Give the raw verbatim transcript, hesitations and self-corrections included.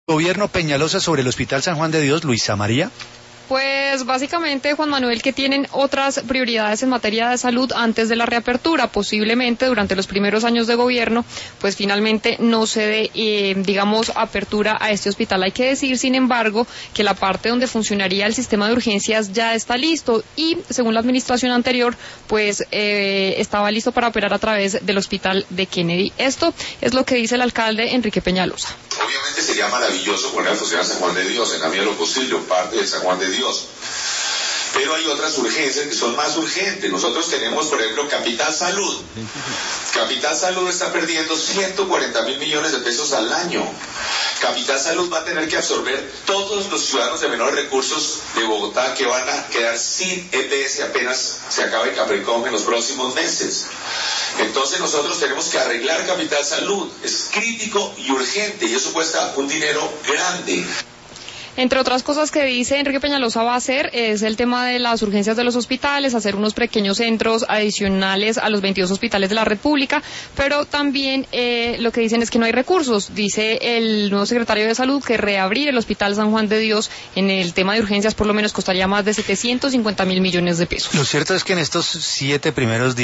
Gobierno Peñalosa sobre el Hospital San Juan de Dios, Luisa María. Pues básicamente, Juan Manuel, que tienen otras prioridades en materia de salud antes de la reapertura. Posiblemente durante los primeros años de gobierno, pues finalmente no se dé, eh, digamos, apertura a este hospital. Hay que decir, sin embargo, que la parte donde funcionaría el sistema de urgencias ya está listo y, según la administración anterior, pues eh, estaba listo para operar a través del hospital de Kennedy. Esto es lo que dice el alcalde Enrique Peñalosa. Obviamente sería maravilloso poner a funcionar San Juan de Dios, en la medida de lo posible, o parte de San Juan de Dios. Pero hay otras urgencias que son más urgentes. Nosotros tenemos, por ejemplo, Capital Salud. Capital Salud está perdiendo ciento cuarenta mil millones de pesos al año. Capital Salud va a tener que absorber todos los ciudadanos de menores recursos de Bogotá que van a quedar sin E P S apenas se acabe Capricornio en los próximos meses. Entonces nosotros tenemos que arreglar Capital Salud. Es crítico y urgente y eso cuesta un dinero grande. Entre otras cosas que dice Enrique Peñalosa va a hacer es el tema de las urgencias de los hospitales, hacer unos pequeños centros adicionales a los veintidós hospitales de la República, pero también eh, lo que dicen es que no hay recursos. Dice el nuevo secretario de Salud que reabrir el Hospital San Juan de Dios en el tema de urgencias por lo menos costaría más de setecientos cincuenta mil millones de pesos. Lo cierto es que en estos siete primeros días